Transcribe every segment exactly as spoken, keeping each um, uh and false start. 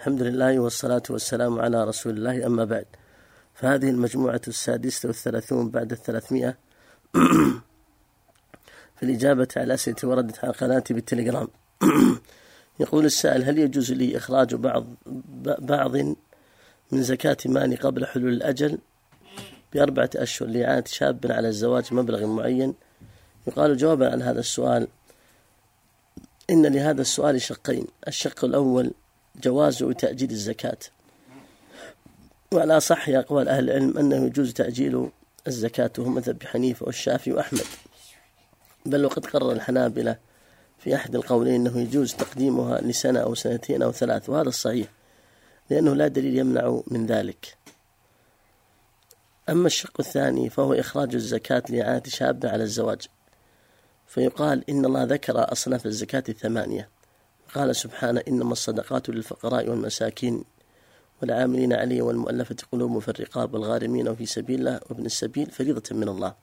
الحمد لله والصلاة والسلام على رسول الله، أما بعد، فهذه المجموعة السادسة والثلاثون بعد الثلاثمائة في الإجابة على أسئلة وردت على قناتي بالتليجرام. يقول السائل: هل يجوز لي إخراج بعض بعض من زكاة مالي قبل حلول الأجل بأربعة أشهر لإعانة شاب على الزواج مبلغ معين؟ يقال جوابا عن هذا السؤال: إن لهذا السؤال شقين. الشق الأول جواز تأجيل الزكاة، وعلى صح أقوال أهل العلم أنه يجوز تأجيل الزكاة، وهم مذهب حنيفة والشافعي وأحمد، بل وقد قرر الحنابلة في أحد القولين أنه يجوز تقديمها لسنة أو سنتين أو ثلاث، وهذا الصحيح لأنه لا دليل يمنع من ذلك. أما الشق الثاني فهو إخراج الزكاة لإعانة شاب على الزواج، فيقال إن الله ذكر أصناف الزكاة الثمانية، قال سبحانه: إنما الصدقات للفقراء والمساكين والعاملين عليه والمؤلفة قلوبهم في الرقاب والغارمين وفي سبيل الله وابن السبيل فريضة من الله.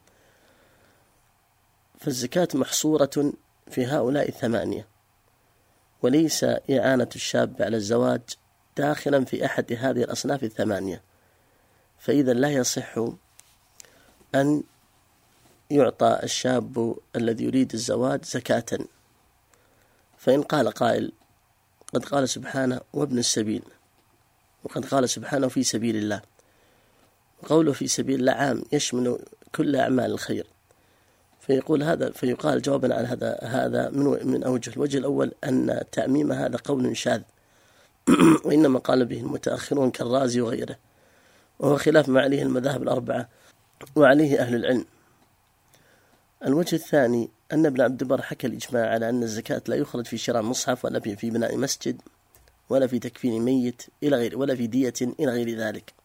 فالزكاة محصورة في هؤلاء الثمانية، وليس إعانة الشاب على الزواج داخلا في أحد هذه الأصناف الثمانية، فإذا لا يصح أن يعطى الشاب الذي يريد الزواج زكاة. فإن قال قائل: قد قال سبحانه وابن السبيل، وقد قال سبحانه في سبيل الله، وقوله في سبيل الله عام يشمل كل أعمال الخير، فيقول هذا فيقال جوابا عن هذا هذا من من أوجه. الوجه الأول أن تعميم هذا قول شاذ، وإنما قال به المتأخرون كالرازي وغيره، وهو خلاف ما عليه المذاهب الأربعة وعليه أهل العلم. الوجه الثاني أن ابن عبد البر حكى الإجماع على أن الزكاة لا يخرج في شراء مصحف، ولا في بناء مسجد، ولا في تكفين ميت إلى غير، ولا في دية إلى غير ذلك.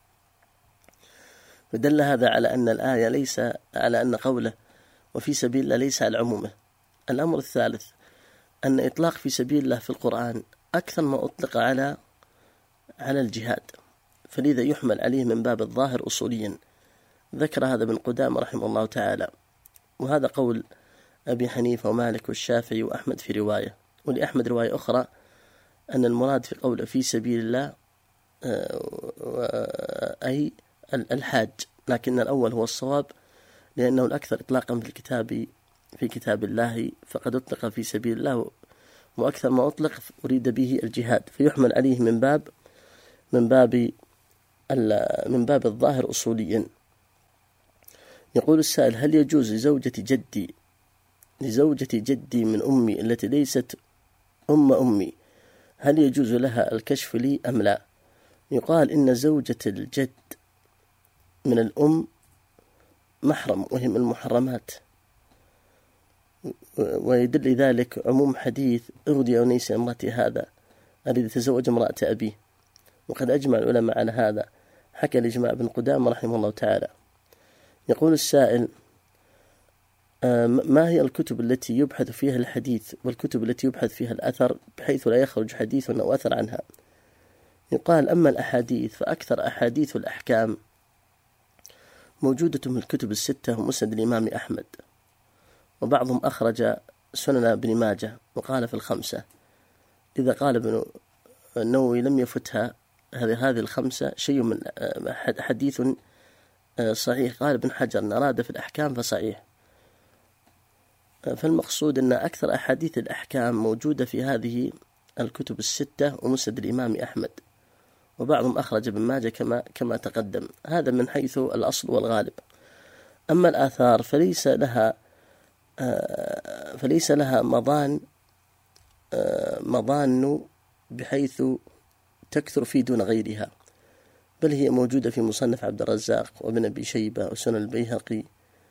فدل هذا على أن الآية ليس على أن قوله وفي سبيل الله ليس على عمومه. الأمر الثالث أن إطلاق في سبيل الله في القرآن أكثر ما أطلق على على الجهاد، فلذا يحمل عليه من باب الظاهر أصوليا. ذكر هذا ابن قدامة رحمه الله تعالى، وهذا قول أبي حنيفة ومالك والشافعي وأحمد في رواية، ولأحمد رواية أخرى أن المراد في قول في سبيل الله أي الحاج، لكن الأول هو الصواب لأنه الأكثر إطلاقا في الكتاب في كتاب الله، فقد أطلق في سبيل الله، وأكثر ما أطلق أريد به الجهاد، فيحمل عليه من باب من باب من باب الظاهر أصوليا. يقول السائل: هل يجوز لزوجة جدي لزوجة جدي من أمي التي ليست أم أمي، هل يجوز لها الكشف لي أم لا؟ يقال إن زوجة الجد من الأم محرم، وهي من المحرمات، ويدل ذلك عموم حديث: أغدي أنيس امرأتي هذا الذي تزوج امرأة أبيه، وقد أجمع العلماء على هذا، حكى الإجماع ابن قدامة رحمه الله تعالى. يقول السائل: ما هي الكتب التي يبحث فيها الحديث والكتب التي يبحث فيها الأثر بحيث لا يخرج حديث أو أثر عنها؟ يقال: أما الأحاديث فأكثر أحاديث الأحكام موجودة من الكتب الستة ومسند الإمام أحمد، وبعضهم أخرج سنن ابن ماجه وقال في الخمسة. إذا قال ابن النووي لم يفتها هذه هذه الخمسة شيء من حديث صحيح، قال ابن حجر أن أراد في الأحكام فصحيح. فالمقصود أن أكثر أحاديث الأحكام موجودة في هذه الكتب الستة ومسند الإمام أحمد، وبعضهم أخرج ابن ماجه كما كما تقدم. هذا من حيث الأصل والغالب. أما الآثار فليس لها فليس لها مضان مضان بحيث تكثر في دون غيرها، بل هي موجودة في مصنف عبد الرزاق وابن أبي شيبة وسنن البيهقي،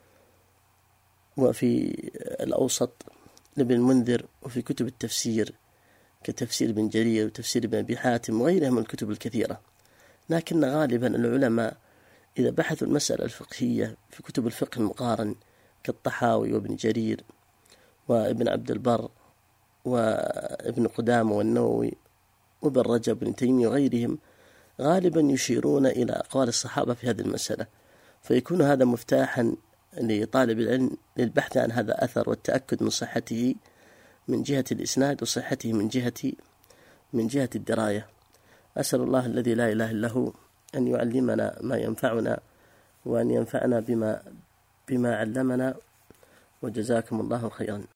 وفي الأوسط لابن المنذر، وفي كتب التفسير كتفسير ابن جرير وتفسير ابن أبي حاتم وغيرها من الكتب الكثيرة. لكن غالبا العلماء إذا بحثوا المسألة الفقهية في كتب الفقه المقارن كالطحاوي وابن جرير وابن عبد البر وابن قدامة والنووي وابن رجب وابن تيمية وغيرهم، غالبا يشيرون إلى أقوال الصحابة في هذه المسألة، فيكون هذا مفتاحا لطالب العلم للبحث عن هذا أثر والتأكد من صحته من جهة الإسناد وصحته من جهة من جهة الدراية. أسأل الله الذي لا إله إلا هو أن يعلمنا ما ينفعنا وأن ينفعنا بما بما علمنا، وجزاكم الله خيرا.